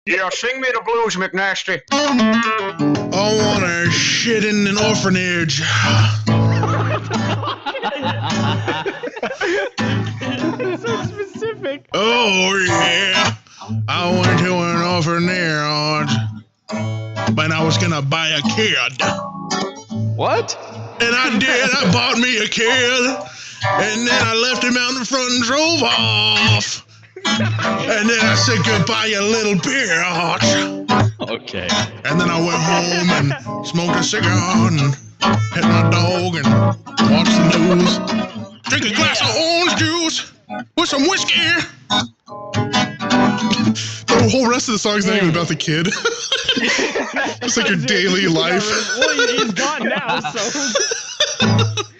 Yeah, sing me the blues, McNasty. I want to shit in an orphanage. So specific. Oh, yeah. I went to an orphanage, but I was going to buy a kid. What? And I did. I bought me a kid. And then I left him out in front and drove off. And then I said goodbye, you little bitch. Okay. And then I went home and smoked a cigar and hit my dog and watched the news. Drink a glass of orange juice with some whiskey. The whole rest of the song's not even about the kid. It's like your daily life. Well, he's gone now, so...